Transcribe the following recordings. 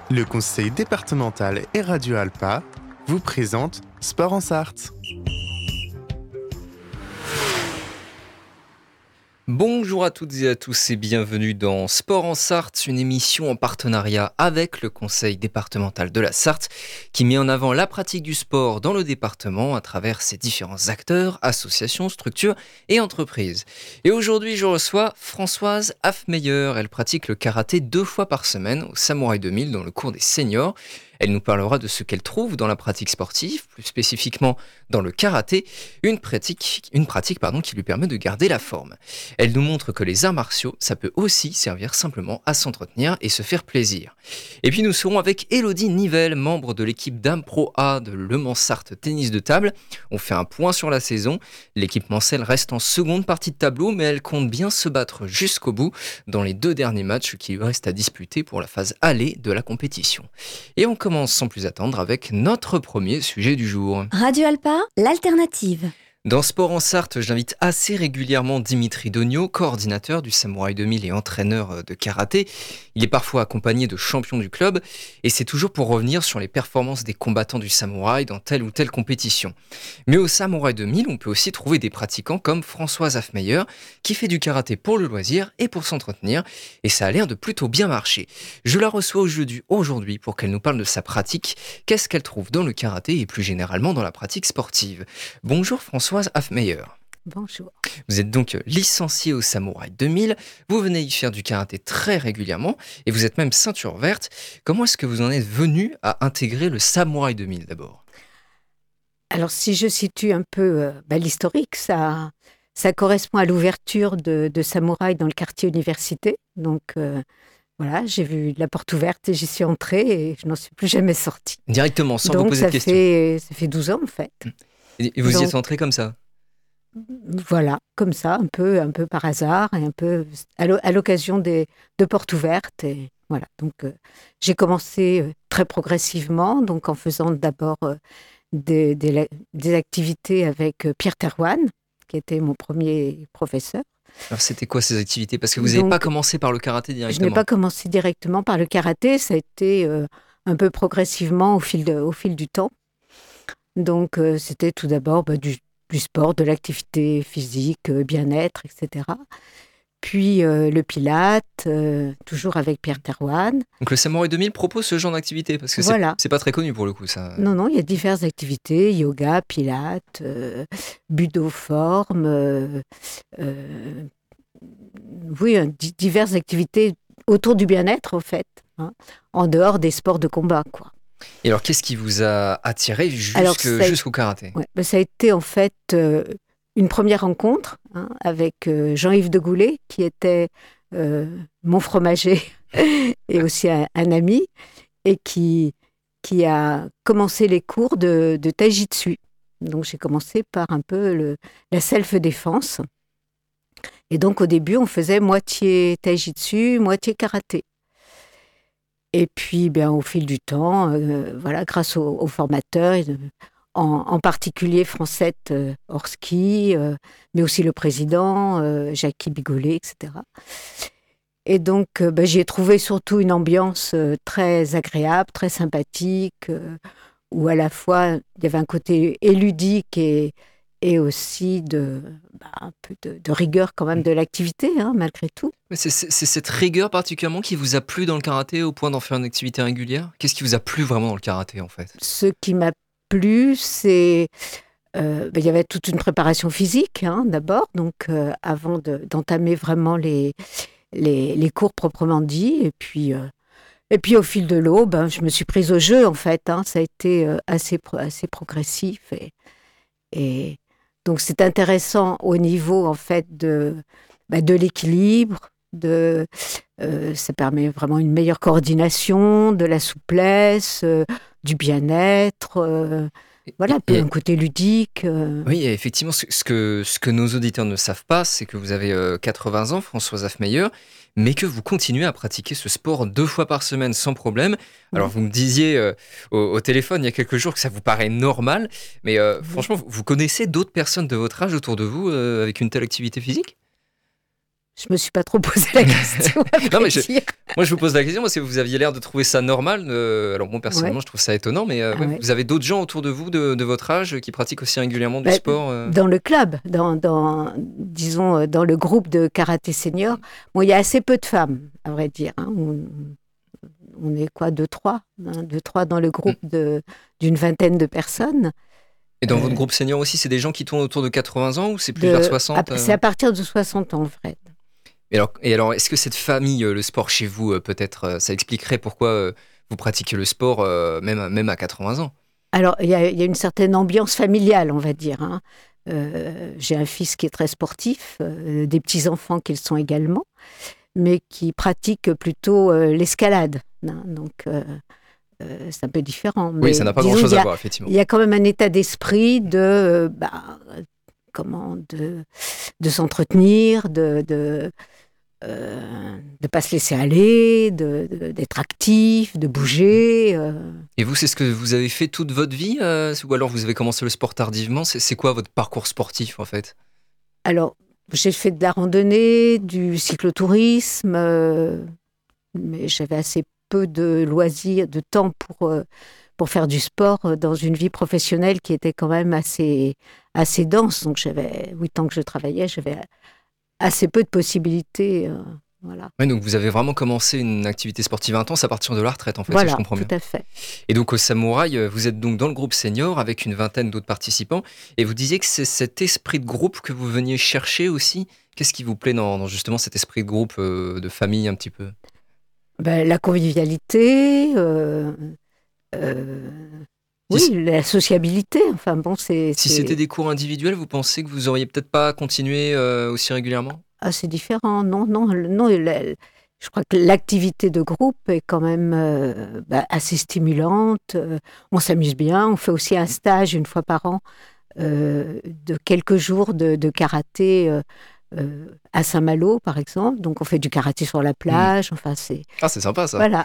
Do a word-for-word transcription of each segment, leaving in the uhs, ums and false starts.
Le conseil départemental et Radio Alpa vous présente Sport en Sarthe. Bonjour à toutes et à tous et bienvenue dans Sport en Sarthe, une émission en partenariat avec le conseil départemental de la Sarthe qui met en avant la pratique du sport dans le département à travers ses différents acteurs, associations, structures et entreprises. Et aujourd'hui, je reçois Françoise Hafmeyer. Elle pratique le karaté deux fois par semaine au Samouraï deux mille dans le cours des seniors. Elle nous parlera de ce qu'elle trouve dans la pratique sportive, plus spécifiquement dans le karaté, une pratique, une pratique pardon, qui lui permet de garder la forme. Elle nous montre que les arts martiaux, ça peut aussi servir simplement à s'entretenir et se faire plaisir. Et puis nous serons avec Élodie Nivelle, membre de l'équipe Dames Pro A de Le Mans Sarthe Tennis de Table. On fait un point sur la saison. L'équipe mancelle reste en seconde partie de tableau, mais elle compte bien se battre jusqu'au bout dans les deux derniers matchs qui lui restent à disputer pour la phase aller de la compétition. Et on commence sans plus attendre avec notre premier sujet du jour. Radio Alpa, l'alternative. Dans Sport en Sarthe, j'invite assez régulièrement Dimitri Dogno, coordinateur du Samouraï deux mille et entraîneur de karaté. Il est parfois accompagné de champions du club et c'est toujours pour revenir sur les performances des combattants du Samouraï dans telle ou telle compétition. Mais au Samouraï deux mille, on peut aussi trouver des pratiquants comme Françoise Hafmeyer qui fait du karaté pour le loisir et pour s'entretenir et ça a l'air de plutôt bien marcher. Je la reçois aujourd'hui pour qu'elle nous parle de sa pratique, qu'est-ce qu'elle trouve dans le karaté et plus généralement dans la pratique sportive. Bonjour Françoise. Françoise Hafmeyer. Bonjour. Vous êtes donc licenciée au Samouraï deux mille, vous venez y faire du karaté très régulièrement et vous êtes même ceinture verte. Comment est-ce que vous en êtes venue à intégrer le Samouraï deux mille d'abord ? Alors si je situe un peu euh, bah, l'historique, ça, ça correspond à l'ouverture de, de Samouraï dans le quartier université. Donc euh, voilà, j'ai vu la porte ouverte et j'y suis entrée et je n'en suis plus jamais sortie. Directement, sans donc, vous poser ça de questions. Fait, ça fait douze ans en fait. Et vous Donc, y êtes entré comme ça ? Voilà, comme ça, un peu, un peu par hasard et un peu à l'occasion des, de portes ouvertes. Et voilà, donc euh, j'ai commencé euh, très progressivement, donc en faisant d'abord euh, des, des, des activités avec euh, Pierre Terrouane, qui était mon premier professeur. Alors c'était quoi ces activités ? Parce que vous n'avez pas commencé par le karaté directement. Je n'ai pas commencé directement par le karaté, ça a été euh, un peu progressivement au fil, de, au fil du temps. Donc, euh, c'était tout d'abord bah, du, du sport, de l'activité physique, euh, bien-être, et cetera. Puis euh, le pilate, euh, toujours avec Pierre Terrouane. Donc le Samouraï deux mille propose ce genre d'activité parce que voilà. c'est, c'est pas très connu pour le coup, ça. Non, non, il y a diverses activités, yoga, pilate, euh, budo-forme, euh, euh, oui, d- diverses activités autour du bien-être, en fait, hein, en dehors des sports de combat, quoi. Et alors, qu'est-ce qui vous a attiré jusque, alors, ça, jusqu'au karaté ? Ouais, ben ça a été en fait euh, une première rencontre hein, avec euh, Jean-Yves de Goulet, qui était euh, mon fromager et aussi un, un ami, et qui, qui a commencé les cours de, de taijitsu. Donc, j'ai commencé par un peu le, la self-défense. Et donc, au début, on faisait moitié taijitsu, moitié karaté. Et puis, ben, au fil du temps, euh, voilà, grâce aux, aux formateurs, en, en particulier Francette euh, Orski, euh, mais aussi le président, euh, Jackie Bigolet, et cetera. Et donc, euh, ben, j'y ai trouvé surtout une ambiance euh, très agréable, très sympathique, euh, où à la fois, il y avait un côté ludique et, et aussi de, bah, un peu de, de rigueur quand même de l'activité, hein, malgré tout. Mais c'est, c'est, c'est cette rigueur particulièrement qui vous a plu dans le karaté au point d'en faire une activité régulière ? Qu'est-ce qui vous a plu vraiment dans le karaté en fait ? Ce qui m'a plu, c'est... Euh, ben, il y avait toute une préparation physique hein, d'abord, donc euh, avant de, d'entamer vraiment les, les, les cours proprement dit. Et puis, euh, et puis au fil de l'eau, ben, je me suis prise au jeu en fait. Hein, ça a été euh, assez, assez progressif. Et, et donc c'est intéressant au niveau en fait de, ben, de l'équilibre. De, euh, ça permet vraiment une meilleure coordination, de la souplesse, euh, du bien-être. Euh, Voilà, un peu un côté ludique. Euh... Oui, et effectivement, ce que, ce que nos auditeurs ne savent pas, c'est que vous avez euh, quatre-vingts ans, Françoise Hafmeyer, mais que vous continuez à pratiquer ce sport deux fois par semaine sans problème. Alors, oui. Vous me disiez euh, au, au téléphone il y a quelques jours que ça vous paraît normal, mais euh, oui. Franchement, vous connaissez d'autres personnes de votre âge autour de vous euh, avec une telle activité physique ? je me suis pas trop posé la question. Non, mais je, moi, je vous pose la question parce que vous aviez l'air de trouver ça normal. Euh, alors, moi, personnellement, ouais. je trouve ça étonnant, mais euh, ah, ouais, ouais. vous avez d'autres gens autour de vous, de, de votre âge, qui pratiquent aussi régulièrement du bah, sport euh... Dans le club, dans, dans, disons, dans le groupe de karaté senior, bon, il y a assez peu de femmes, à vrai dire. Hein. On, on est quoi, deux, trois, hein, deux, trois dans le groupe de, d'une vingtaine de personnes. Et dans euh, votre groupe senior aussi, c'est des gens qui tournent autour de quatre-vingts ans ou c'est plus de, vers soixante à, C'est à partir de soixante ans, Fred. Et alors, et alors, est-ce que cette famille, le sport chez vous, peut-être, ça expliquerait pourquoi vous pratiquez le sport même, même à quatre-vingts ans? Alors, il y, y a une certaine ambiance familiale, on va dire. Hein. Euh, j'ai un fils qui est très sportif, euh, des petits-enfants qui le sont également, mais qui pratiquent plutôt euh, l'escalade. Hein. Donc, euh, euh, c'est un peu différent. Mais, oui, ça n'a pas grand-chose à voir, effectivement. Il y a quand même un état d'esprit de... Euh, bah, comment de, de s'entretenir, de... de Euh, de ne pas se laisser aller, de, de, d'être actif, de bouger. Euh. Et vous, c'est ce que vous avez fait toute votre vie euh, ou alors vous avez commencé le sport tardivement? C'est, c'est quoi votre parcours sportif en fait? Alors, j'ai fait de la randonnée, du cyclotourisme, euh, mais j'avais assez peu de loisirs, de temps pour, euh, pour faire du sport dans une vie professionnelle qui était quand même assez, assez dense. Donc, j'avais huit ans que je travaillais, j'avais assez peu de possibilités. Euh, voilà. Oui, donc vous avez vraiment commencé une activité sportive intense à partir de la retraite, en fait, voilà, si je comprends bien. Tout à fait. Et donc au Samouraï, vous êtes donc dans le groupe senior avec une vingtaine d'autres participants. Et vous disiez que c'est cet esprit de groupe que vous veniez chercher aussi. Qu'est-ce qui vous plaît dans, dans justement cet esprit de groupe, euh, de famille un petit peu? Ben, la convivialité, euh, euh, oui, si la sociabilité. Enfin bon, c'est. Si c'est... c'était des cours individuels, vous pensez que vous auriez peut-être pas continué euh, aussi régulièrement? Ah, c'est différent. Non, non, non. La, je crois que l'activité de groupe est quand même euh, bah, assez stimulante. Euh, on s'amuse bien. On fait aussi un stage une fois par an euh, de quelques jours de, de karaté. Euh, Euh, à Saint-Malo, par exemple. Donc, on fait du karaté sur la plage. Mmh. Enfin, c'est... Ah, c'est sympa, ça. Voilà.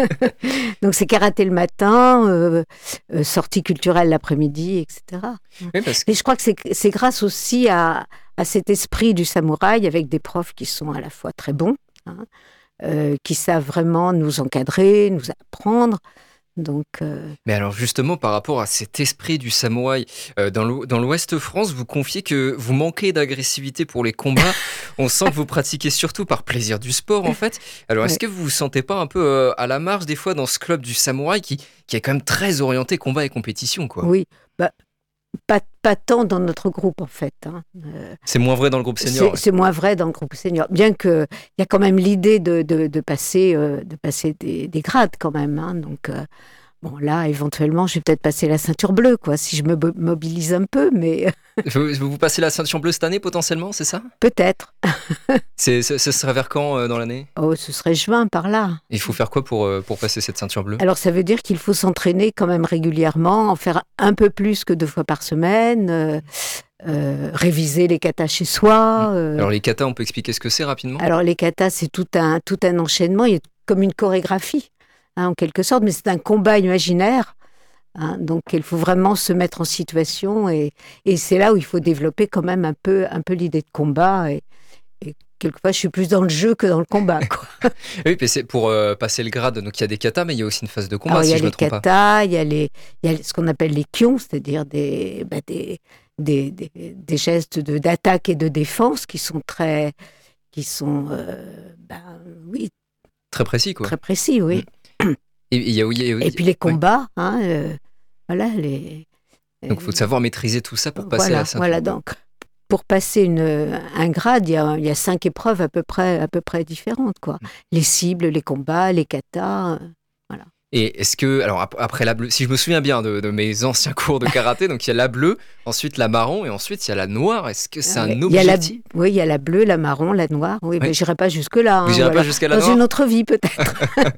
Donc, c'est karaté le matin, euh, euh, sortie culturelle l'après-midi, et cetera. Oui, parce que... Et je crois que c'est, c'est grâce aussi à, à cet esprit du samouraï, avec des profs qui sont à la fois très bons, hein, euh, qui savent vraiment nous encadrer, nous apprendre. Donc, euh... Mais alors justement, par rapport à cet esprit du samouraï, euh, dans, l'ou- dans l'Ouest de France, vous confiez que vous manquez d'agressivité pour les combats. On sent que vous pratiquez surtout par plaisir du sport, en fait. Alors, est-ce ouais. que vous vous sentez pas un peu euh, à la marge, des fois, dans ce club du samouraï qui, qui est quand même très orienté combat et compétition, quoi? Oui, bah, pas, pas tant dans notre groupe, en fait. Hein. Euh, c'est moins vrai dans le groupe senior. C'est, ouais. c'est moins vrai dans le groupe senior. Bien qu'il y a quand même l'idée de, de, de passer, euh, de passer des, des grades, quand même. Hein. Donc, euh, bon, là, éventuellement, je vais peut-être passer la ceinture bleue, quoi, si je me mobilise un peu, mais... vous, vous passez la ceinture bleue cette année, potentiellement, c'est ça? Peut-être. c'est, ce, ce serait vers quand, euh, dans l'année? Oh, ce serait juin, par là. Il faut faire quoi pour, euh, pour passer cette ceinture bleue? Alors, ça veut dire qu'il faut s'entraîner quand même régulièrement, en faire un peu plus que deux fois par semaine, euh, euh, réviser les katas chez soi. Euh... Alors, les katas, on peut expliquer ce que c'est rapidement? Alors, les katas, c'est tout un, tout un enchaînement, il y a comme une chorégraphie. Hein, en quelque sorte, mais c'est un combat imaginaire. Hein, donc, il faut vraiment se mettre en situation et, et c'est là où il faut développer quand même un peu, un peu l'idée de combat. Et, et quelquefois, je suis plus dans le jeu que dans le combat. Quoi. Oui, mais c'est pour euh, passer le grade, donc il y a des katas, mais il y a aussi une phase de combat, Alors, si je ne me trompe pas. pas. Il y a les katas, il y a ce qu'on appelle les kyons, c'est-à-dire des, bah, des, des, des, des gestes de, d'attaque et de défense qui sont très... Qui sont, euh, bah, oui, très précis, quoi. Très précis, oui. Mmh. Et, et, y a, y a, y a, et puis les combats, ouais. hein, euh, voilà. Les, donc il faut savoir maîtriser tout ça pour passer voilà, à la ceinture. Voilà, donc pour passer une, un grade, il y a, y a cinq épreuves à peu près, à peu près différentes, quoi. Mmh. Les cibles, les combats, les katas, euh, voilà. Et est-ce que, alors après la bleue, si je me souviens bien de, de mes anciens cours de karaté, donc il y a la bleue, ensuite la marron et ensuite il y a la noire. Est-ce que c'est un objectif? Il y a la, oui, il y a la bleue, la marron, la noire. Oui, oui. Mais j'irai pas jusque-là. Vous hein, j'irai voilà. pas jusqu'à la Dans noire. Dans une autre vie, peut-être.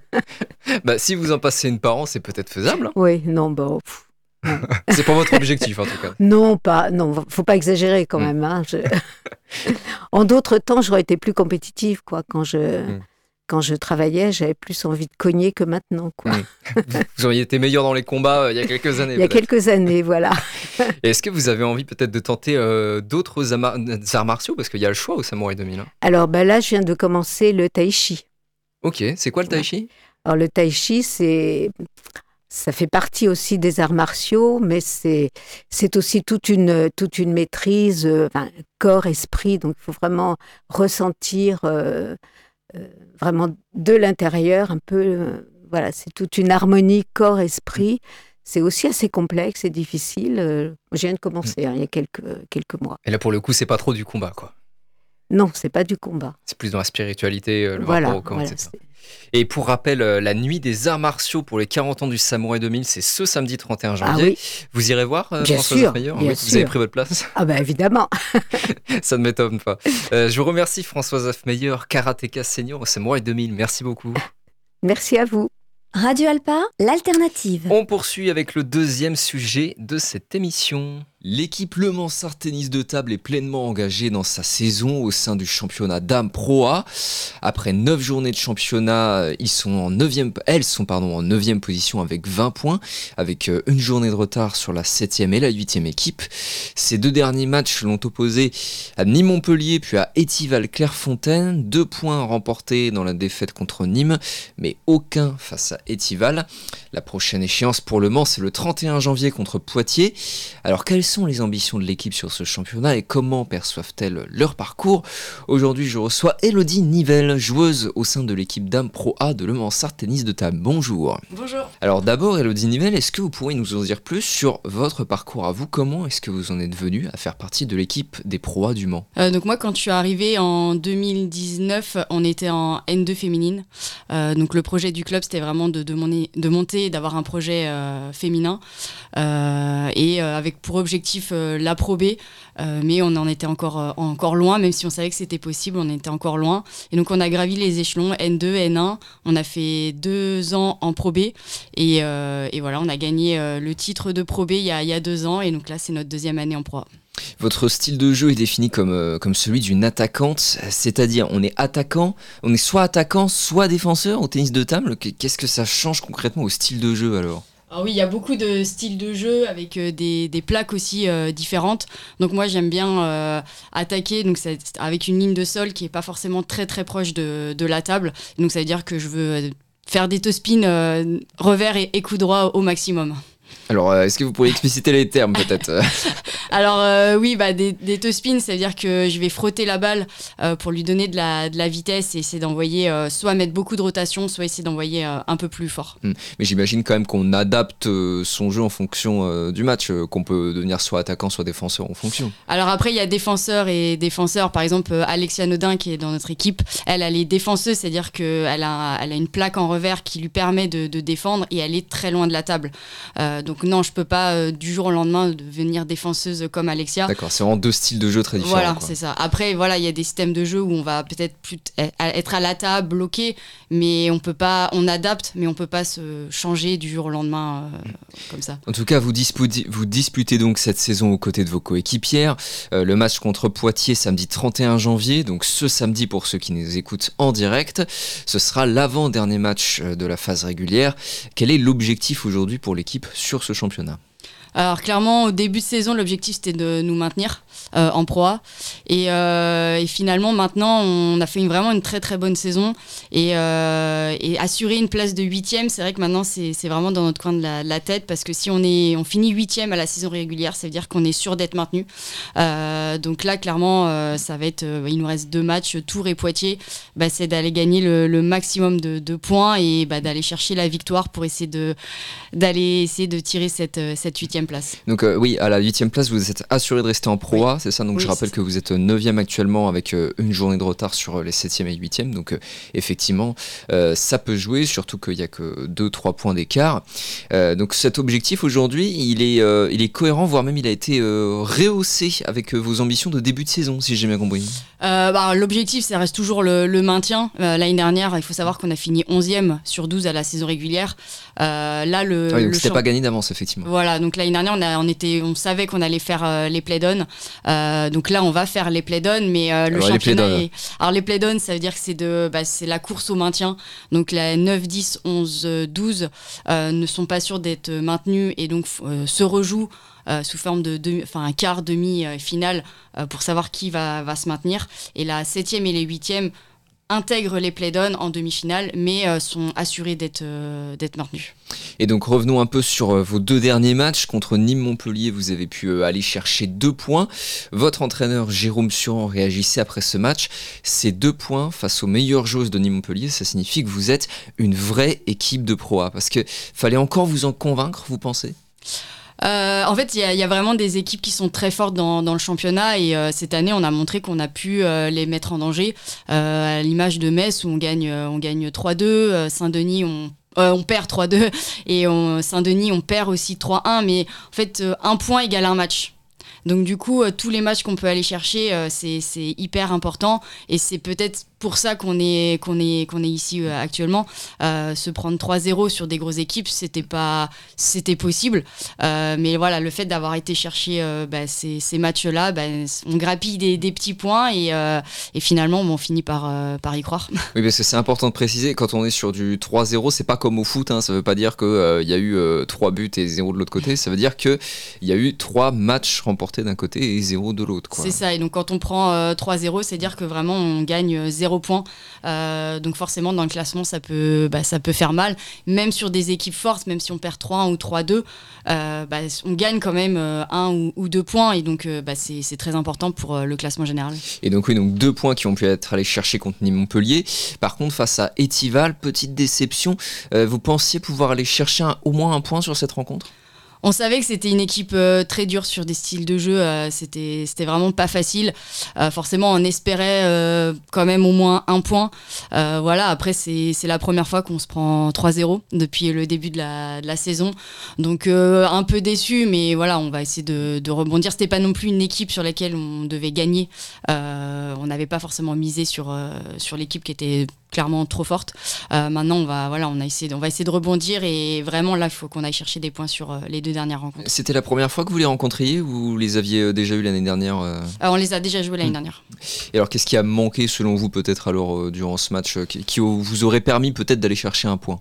Bah, si vous en passez une par an, c'est peut-être faisable. Hein. Oui, non, bon. Pff, non. C'est pas votre objectif, en tout cas. Non, pas, non, faut pas exagérer quand mmh. même. Hein, je... en d'autres temps, j'aurais été plus compétitive, quoi, quand je. Mmh. quand je travaillais, j'avais plus envie de cogner que maintenant, quoi. Mmh. Vous auriez été meilleur dans les combats euh, il y a quelques années. Il y a peut-être. quelques années, voilà. Et est-ce que vous avez envie peut-être de tenter euh, d'autres ama- arts martiaux? Parce qu'il y a le choix au Samouraï deux mille. Hein. Alors bah là, je viens de commencer le tai chi. Ok, c'est quoi le tai chi? Alors le tai chi, c'est... ça fait partie aussi des arts martiaux, mais c'est, c'est aussi toute une, toute une maîtrise, euh, enfin, corps, esprit. Donc il faut vraiment ressentir euh, euh, vraiment de l'intérieur un peu... Euh, voilà, c'est toute une harmonie corps-esprit. C'est aussi assez complexe et difficile. Euh, je viens de commencer hein, il y a quelques, quelques mois. Et là, pour le coup, c'est pas trop du combat, quoi. Non, c'est pas du combat. C'est plus dans la spiritualité, euh, le Voilà, rapport au corps, voilà, et cetera. c'est- Et pour rappel, euh, la nuit des arts martiaux pour les quarante ans du Samouraï deux mille, c'est ce samedi trente et un Ah janvier. oui, Vous irez voir, euh, Bien Françoise sûr, Hofmeyer? bien Oui, vous avez sûr. pris votre place. ah bah évidemment. Ça ne m'étonne pas. Euh, je vous remercie, Françoise Hofmeyer, karatéka senior au Samouraï deux mille. Merci beaucoup. Merci à vous. Radio Alpa, l'alternative. On poursuit avec le deuxième sujet de cette émission. L'équipe Le Mansart Tennis de Table est pleinement engagée dans sa saison au sein du championnat Dames Pro A. Après neuf journées de championnat, ils sont en neuvième, elles sont pardon, en neuvième position avec vingt points, avec une journée de retard sur la septième et la huitième équipe. Ces deux derniers matchs l'ont opposé à Nîmes-Montpellier puis à Étival-Clairefontaine. Deux points remportés dans la défaite contre Nîmes, mais aucun face à Étival. La prochaine échéance pour Le Mans, c'est le trente et un janvier contre Poitiers. Alors quelles sont les ambitions de l'équipe sur ce championnat et comment perçoivent-elles leur parcours? Aujourd'hui, je reçois Élodie Nivelle, joueuse au sein de l'équipe Dames Pro A de Le Mansart Tennis de Table. Bonjour. Bonjour. Alors d'abord, Élodie Nivelle, est-ce que vous pourriez nous en dire plus sur votre parcours à vous? Comment est-ce que vous en êtes venue à faire partie de l'équipe des Pro A du Mans? Euh, donc moi, quand je suis arrivée en deux mille dix-neuf, on était en N deux féminine. Euh, donc le projet du club, c'était vraiment de, de, mon- de monter, d'avoir un projet euh, féminin euh, et euh, avec pour objectif euh, la Pro B. Euh, mais on en était encore, euh, encore loin, même si on savait que c'était possible, on était encore loin. Et donc on a gravi les échelons N deux, N un. On a fait deux ans en Pro B et, euh, et voilà, on a gagné euh, le titre de Pro B il y a, il y a deux ans et donc là c'est notre deuxième année en Pro A. Votre style de jeu est défini comme, euh, comme celui d'une attaquante, c'est-à-dire on est attaquant, on est soit attaquant, soit défenseur au tennis de table. Qu'est-ce que ça change concrètement au style de jeu alors? Alors oui, il y a beaucoup de styles de jeu avec euh, des, des plaques aussi euh, différentes. Donc moi j'aime bien euh, attaquer donc c'est avec une ligne de sol qui est pas forcément très très proche de, de la table. Donc ça veut dire que je veux euh, faire des toe spins euh, revers et, et coup droit au maximum. Alors, euh, est-ce que vous pourriez expliciter les termes peut-être? Alors euh, oui, bah, des, des toe spins, ça veut dire que je vais frotter la balle euh, pour lui donner de la, de la vitesse et essayer d'envoyer, euh, soit mettre beaucoup de rotation, soit essayer d'envoyer euh, un peu plus fort. Hum, Mais j'imagine quand même qu'on adapte euh, son jeu en fonction euh, du match, euh, qu'on peut devenir soit attaquant, soit défenseur en fonction. Alors après, il y a défenseurs et défenseurs. Par exemple, euh, Alexia Nodin, qui est dans notre équipe, elle, elle est défenseuse, c'est-à-dire qu'elle a, elle a une plaque en revers qui lui permet de, de défendre et elle est très loin de la table. Euh, donc non, je peux pas euh, du jour au lendemain devenir défenseuse comme Alexia. D'accord, c'est vraiment deux styles de jeu très différents. Voilà, quoi. c'est ça. Après, voilà, il y a des systèmes de jeu où on va peut-être plus t- être à la table, bloqué, mais on peut pas, on adapte, mais on peut pas se changer du jour au lendemain euh, comme ça. En tout cas, vous disputez, vous disputez donc cette saison aux côtés de vos coéquipières. Euh, le match contre Poitiers samedi trente et un janvier, donc ce samedi pour ceux qui nous écoutent en direct, ce sera l'avant-dernier match de la phase régulière. Quel est l'objectif aujourd'hui pour l'équipe sur ce championnat ? Alors clairement, au début de saison, l'objectif c'était de nous maintenir euh, en Pro A. Et, euh, et finalement, maintenant, on a fait une, vraiment une très très bonne saison. Et, euh, et assurer une place de huitième, c'est vrai que maintenant c'est, c'est vraiment dans notre coin de la, de la tête. Parce que si on, est, on finit huitième à la saison régulière, ça veut dire qu'on est sûr d'être maintenu. Euh, donc là, clairement, euh, ça va être, euh, il nous reste deux matchs, Tours et Poitiers. Bah, c'est d'aller gagner le, le maximum de, de points et bah, d'aller chercher la victoire pour essayer de, d'aller essayer de tirer cette, cette huitième place. Donc euh, oui, à la huitième place, vous êtes assuré de rester en Pro A, c'est ça? Donc Oui, je rappelle c'est que vous êtes neuvième actuellement avec euh, une journée de retard sur euh, les septième et huitième. Donc euh, effectivement, euh, ça peut jouer, surtout qu'il n'y a que deux trois points d'écart. Euh, donc cet objectif aujourd'hui, il est, euh, il est cohérent, voire même il a été euh, rehaussé avec euh, vos ambitions de début de saison, si j'ai bien compris. Euh, bah, l'objectif, ça reste toujours le, le maintien. Euh, l'année dernière, il faut savoir qu'on a fini onzième sur douze à la saison régulière. Euh, là, le, Ah oui, donc le c'était champ- pas gagné d'avance, effectivement. Voilà, donc l'année dernière, on, a, on, était, on savait qu'on allait faire euh, les play-downs. Euh, donc là, on va faire les play-downs, mais euh, le Alors, championnat les est... Alors les play-downs, ça veut dire que c'est, de, bah, c'est la course au maintien. Donc les neuf, dix, onze, douze euh, ne sont pas sûrs d'être maintenus et donc euh, se rejouent euh, sous forme de, de enfin, un quart, demi, euh, finale euh, pour savoir qui va, va se maintenir. Et la septième et les huitièmes intègrent les play-downs en demi-finale, mais euh, sont assurés d'être, euh, d'être maintenus. Et donc revenons un peu sur euh, vos deux derniers matchs. Contre Nîmes-Montpellier, vous avez pu euh, aller chercher deux points. Votre entraîneur Jérôme Suran réagissait après ce match. Ces deux points face aux meilleures joueuses de Nîmes-Montpellier, ça signifie que vous êtes une vraie équipe de Pro A. Parce que fallait encore vous en convaincre, vous pensez ? Euh, en fait, il y, y a vraiment des équipes qui sont très fortes dans, dans le championnat et euh, cette année, on a montré qu'on a pu euh, les mettre en danger. Euh, à l'image de Metz où on gagne, euh, on gagne trois deux, euh, Saint-Denis, on, euh, on perd trois deux et on, Saint-Denis, on perd aussi trois un. Mais en fait, euh, un point égale un match. Donc du coup, euh, tous les matchs qu'on peut aller chercher, euh, c'est, c'est hyper important et c'est peut-être pour ça qu'on est, qu'on est, qu'on est ici euh, actuellement. Euh, se prendre trois zéro sur des grosses équipes, c'était, pas, c'était possible. Euh, mais voilà, le fait d'avoir été chercher euh, bah, ces, ces matchs-là, bah, on grappille des, des petits points et, euh, et finalement, bon, on finit par, euh, par y croire. Oui, parce que c'est important de préciser, quand on est sur du trois zéro, c'est pas comme au foot, hein, ça veut pas dire qu'il euh, y a eu euh, trois buts et zéro de l'autre côté, ça veut dire qu'il y a eu trois matchs remportés d'un côté et zéro de l'autre, quoi. C'est ça, et donc quand on prend euh, trois zéro, c'est dire que vraiment on gagne zéro point. Euh, donc forcément dans le classement ça peut, bah, ça peut faire mal, même sur des équipes fortes, même si on perd trois un ou trois deux, euh, bah, on gagne quand même euh, un ou, ou deux points et donc euh, bah, c'est, c'est très important pour euh, le classement général. Et donc oui, donc deux points qui ont pu être allés chercher contre Nîmes-Montpellier. Par contre face à Étival, petite déception, euh, vous pensiez pouvoir aller chercher un, au moins un point sur cette rencontre ? On savait que c'était une équipe euh, très dure sur des styles de jeu, euh, c'était, c'était vraiment pas facile. Euh, forcément, on espérait euh, quand même au moins un point. Euh, voilà, après, c'est, c'est la première fois qu'on se prend trois zéro depuis le début de la, de la saison. Donc, euh, un peu déçu, mais voilà, on va essayer de, de rebondir. C'était pas non plus une équipe sur laquelle on devait gagner. Euh, on n'avait pas forcément misé sur, euh, sur l'équipe qui était clairement trop forte. Euh, maintenant, on va, voilà, on, a essayé de, on va essayer de rebondir et vraiment, là, il faut qu'on aille chercher des points sur euh, les deux dernières rencontres. C'était la première fois que vous les rencontriez ou vous les aviez déjà eu l'année dernière euh... Euh, On les a déjà joués l'année mmh. dernière. Et alors, qu'est-ce qui a manqué selon vous peut-être alors euh, durant ce match euh, qui, qui vous aurait permis peut-être d'aller chercher un point ?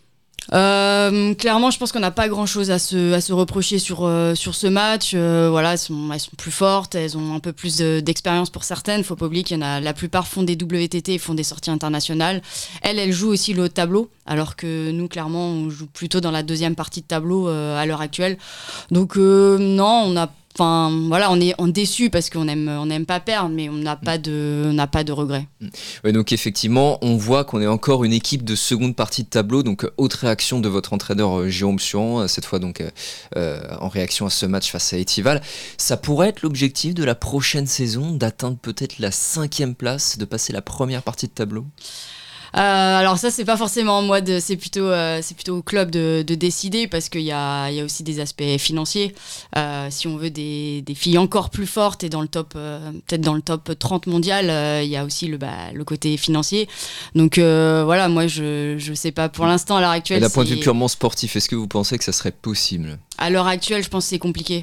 Euh, clairement, je pense qu'on n'a pas grand-chose à se, à se reprocher sur, euh, sur ce match. Euh, voilà, elles sont, elles sont plus fortes, elles ont un peu plus de, d'expérience pour certaines. Faut pas oublier qu'il y en a, la plupart font des W T T et font des sorties internationales. Elles, elles jouent aussi le haut de tableau, alors que nous, clairement, on joue plutôt dans la deuxième partie de tableau euh, à l'heure actuelle. Donc euh, non, on a Enfin, voilà, on est, on est déçu parce qu'on aime, on n'aime pas perdre, mais on n'a pas de, on n'a pas de regrets. Ouais, donc effectivement, on voit qu'on est encore une équipe de seconde partie de tableau. Donc, haute réaction de votre entraîneur euh, Jérôme Suran, cette fois donc euh, en réaction à ce match face à Étival. Ça pourrait être l'objectif de la prochaine saison, d'atteindre peut-être la cinquième place, de passer la première partie de tableau. Euh, alors ça c'est pas forcément moi de, c'est plutôt euh, c'est plutôt au club de, de décider parce qu'il y a il y a aussi des aspects financiers. Euh, si on veut des, des filles encore plus fortes et dans le top euh, peut-être dans le top trente mondial, euh, il y a aussi le bah, le côté financier. Donc euh, voilà, moi je je sais pas pour l'instant à l'heure actuelle. Et d'un point de vue purement sportif, est-ce que vous pensez que ça serait possible ? À l'heure actuelle, je pense que c'est compliqué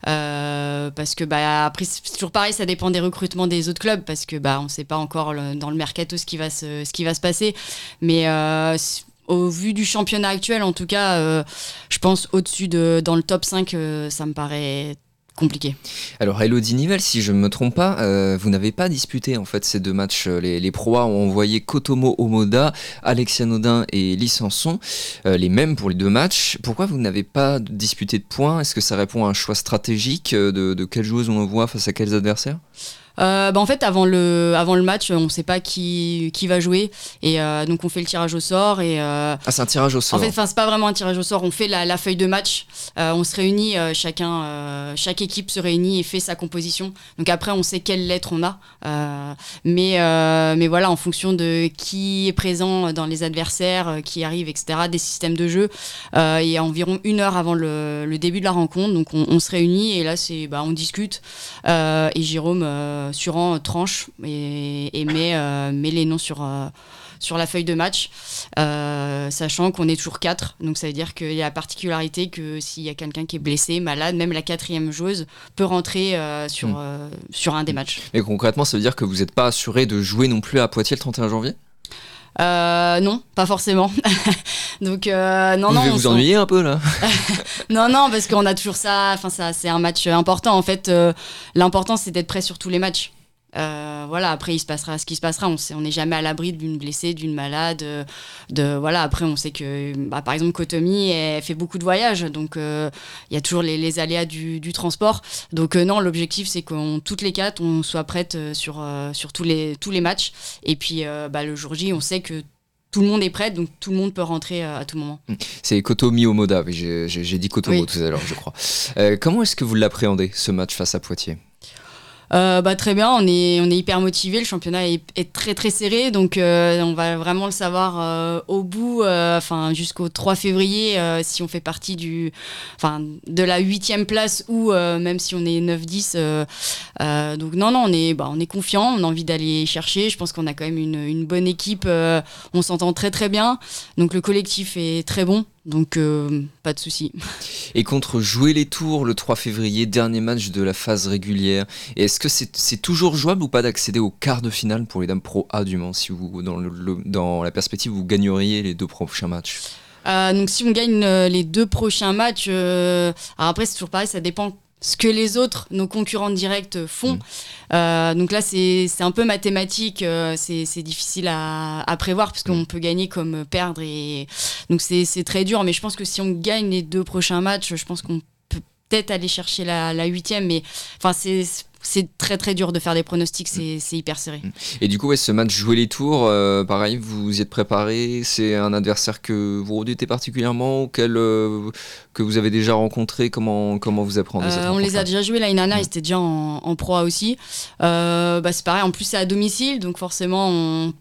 euh, parce que bah après c'est toujours pareil, ça dépend des recrutements des autres clubs parce que bah on sait pas encore le, dans le mercato ce qui va se ce qui va se passer, mais euh, au vu du championnat actuel, en tout cas, euh, je pense au-dessus de dans le top cinq, euh, ça me paraît compliqué. Alors Elodie Nivelle, si je ne me trompe pas, euh, vous n'avez pas disputé en fait ces deux matchs. Les, les Pro A ont envoyé Kotomo Omoda, Alexia Nodin et Lisançon, euh, les mêmes pour les deux matchs. Pourquoi vous n'avez pas disputé de points ? Est-ce que ça répond à un choix stratégique de, de quelles joueuses on envoie face à quels adversaires ? Euh, bah en fait avant le avant le match on sait pas qui qui va jouer et euh, donc on fait le tirage au sort et euh, ah c'est un tirage au sort. En fait enfin c'est pas vraiment un tirage au sort, on fait la, la feuille de match, euh, on se réunit euh, chacun euh, chaque équipe se réunit et fait sa composition, donc après on sait quelles lettres on a, euh, mais euh, mais voilà en fonction de qui est présent dans les adversaires, euh, qui arrive, etc., des systèmes de jeu, euh, et environ une heure avant le, le début de la rencontre donc on, on se réunit et là c'est bah on discute euh, et Jérôme euh, Suran tranche et, et met, euh, met les noms sur, euh, sur la feuille de match, euh, sachant qu'on est toujours quatre. Donc ça veut dire qu'il y a la particularité que s'il y a quelqu'un qui est blessé, malade, même la quatrième joueuse peut rentrer euh, sur, mmh. euh, sur un des matchs. Mais concrètement, ça veut dire que vous n'êtes pas assuré de jouer non plus à Poitiers le trente et un janvier ? Euh, non, pas forcément. Donc euh, non, vous non. Vous vous ennuyez un peu là. Non, non, parce qu'on a toujours ça. Enfin, ça, c'est un match important. En fait, euh, l'important c'est d'être prêt sur tous les matchs. Euh, voilà. Après, il se passera ce qui se passera. On sait, on n'est jamais à l'abri d'une blessée, d'une malade. Euh, de voilà. Après, on sait que, bah, par exemple, Kotomi, elle fait beaucoup de voyages, donc il euh, y a toujours les, les aléas du, du transport. Donc euh, non, l'objectif c'est qu'on toutes les quatre, on soit prêtes sur euh, sur tous les tous les matchs. Et puis, euh, bah, le jour J, on sait que tout le monde est prêt, donc tout le monde peut rentrer à tout moment. C'est Kotomi Omoda, j'ai, j'ai, j'ai dit Kotomo oui. tout à l'heure, je crois. Euh, comment est-ce que vous l'appréhendez, ce match face à Poitiers ? Euh, bah, très bien, on est, on est hyper motivés, le championnat est, est très très serré, donc euh, on va vraiment le savoir euh, au bout, enfin euh, jusqu'au trois février, euh, si on fait partie du, de la huitième place ou euh, même si on est neuf dix. Euh, euh, donc non, non, on est, bah, on est confiant, on a envie d'aller chercher, je pense qu'on a quand même une, une bonne équipe, euh, on s'entend très très bien, donc le collectif est très bon. Donc, euh, pas de souci. Et contre Jouer les Tours le trois février, dernier match de la phase régulière, et est-ce que c'est, c'est toujours jouable ou pas d'accéder au quart de finale pour les dames Pro A du Mans, si vous, dans, le, le, dans la perspective, vous gagneriez les deux prochains matchs ? euh, Donc, si on gagne euh, les deux prochains matchs, euh, alors après, c'est toujours pareil, ça dépend ce que les autres, nos concurrents directs, font. Mmh. Euh, donc là, c'est, c'est un peu mathématique, euh, c'est, c'est difficile à, à prévoir, parce qu'on mmh. peut gagner comme perdre. Et... Donc c'est, c'est très dur, mais je pense que si on gagne les deux prochains matchs, je pense qu'on peut peut-être aller chercher la, la huitième, mais enfin, c'est... c'est très très dur de faire des pronostics, c'est, c'est hyper serré. Et du coup, ouais, ce match Jouer les Tours, euh, pareil, vous y êtes préparé, c'est un adversaire que vous redoutez particulièrement, auquel, euh, que vous avez déjà rencontré, comment, comment vous appréhendez cette euh, On les a déjà joués l'année dernière, mmh. ils étaient déjà en, en Pro A aussi. Euh, bah, c'est pareil, en plus c'est à domicile, donc forcément on...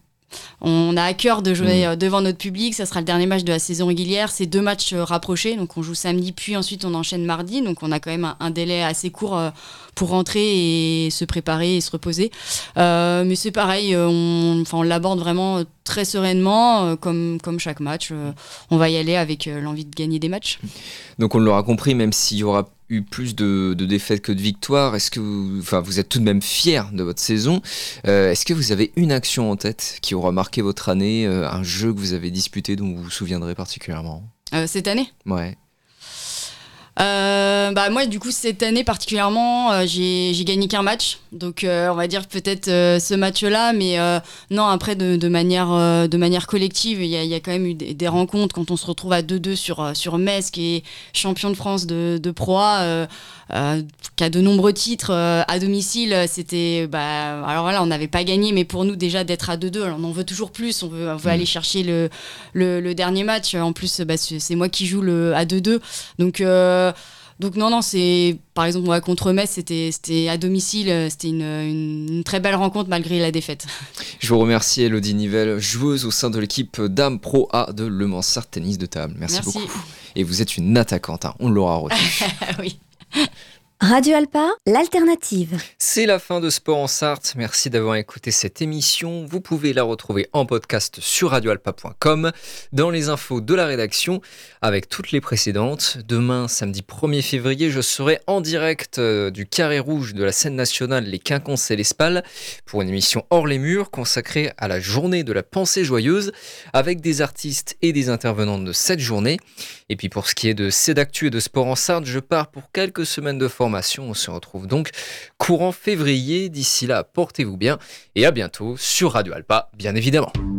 On a à cœur de jouer mmh. devant notre public, ça sera le dernier match de la saison régulière, c'est deux matchs rapprochés, donc on joue samedi puis ensuite on enchaîne mardi, donc on a quand même un, un délai assez court pour rentrer et se préparer et se reposer. Euh, mais c'est pareil, on, enfin, on l'aborde vraiment très sereinement, comme, comme chaque match, on va y aller avec l'envie de gagner des matchs. Donc on l'aura compris, même s'il y aura eu plus de, de défaites que de victoires, est-ce que vous, enfin, vous êtes tout de même fiers de votre saison, euh, est-ce que vous avez une action en tête qui aura marqué votre année, euh, un jeu que vous avez disputé dont vous vous souviendrez particulièrement ? euh, Cette année ? Ouais. Euh, bah moi du coup cette année particulièrement euh, j'ai, j'ai gagné qu'un match, donc euh, on va dire peut-être euh, ce match-là, mais euh, non, après de, de, manière, euh, de manière collective il y a, y a quand même eu des, des rencontres quand on se retrouve à deux deux sur, sur Metz qui est champion de France de, de Pro A, euh, euh, qui a de nombreux titres euh, à domicile. C'était bah, alors voilà, on n'avait pas gagné, mais pour nous déjà d'être à deux deux, alors on en veut toujours plus, on veut, on veut mmh. aller chercher le, le, le dernier match, en plus bah, c'est, c'est moi qui joue le à deux deux, donc euh, Donc non, non, c'est par exemple moi, contre Metz, c'était, c'était à domicile, c'était une, une, une très belle rencontre malgré la défaite. Je vous remercie Elodie Nivelle, joueuse au sein de l'équipe Dames Pro A de Le Mans Sarthe Tennis de Table. Merci, Merci beaucoup. Et vous êtes une attaquante, hein, on l'aura retenu. Oui. Radio Alpa, l'alternative. C'est la fin de Sport en Sarthe. Merci d'avoir écouté cette émission. Vous pouvez la retrouver en podcast sur radio alpa point com, dans les infos de la rédaction, avec toutes les précédentes. Demain, samedi premier février, je serai en direct du Carré Rouge de la scène nationale Les Quinconces et les Spals pour une émission hors les murs consacrée à la journée de la pensée joyeuse, avec des artistes et des intervenantes de cette journée. Et puis pour ce qui est de Cédactu et de Sport en Sarthe, je pars pour quelques semaines de formation. On se retrouve donc courant février. D'ici là, portez-vous bien et à bientôt sur Radio Alpa, bien évidemment.